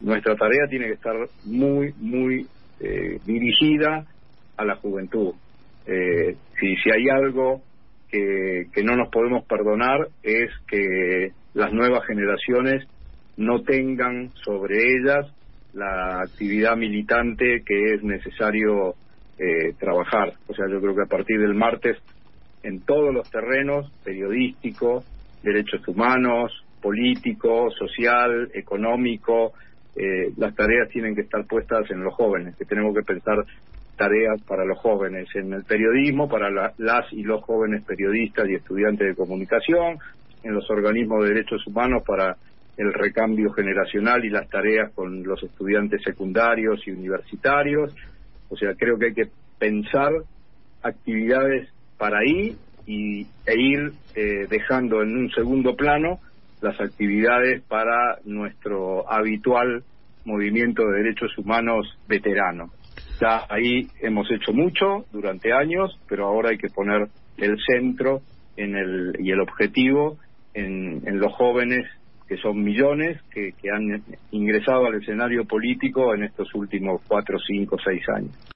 nuestra tarea tiene que estar muy dirigida a la juventud. Si hay algo que no nos podemos perdonar es que las nuevas generaciones no tengan sobre ellas la actividad militante que es necesario trabajar. O sea, yo creo que a partir del martes, en todos los terrenos, periodístico, derechos humanos, político, social, económico, las tareas tienen que estar puestas en los jóvenes, que tenemos que pensar tareas para los jóvenes, en el periodismo, para las y los jóvenes periodistas y estudiantes de comunicación, en los organismos de derechos humanos para el recambio generacional y las tareas con los estudiantes secundarios y universitarios. O sea, creo que hay que pensar actividades para ahí e ir dejando en un segundo plano las actividades para nuestro habitual movimiento de derechos humanos veterano. Ya ahí hemos hecho mucho durante años, pero ahora hay que poner el centro y el objetivo en los jóvenes, que son millones, que han ingresado al escenario político en estos últimos 4, 5, 6 años.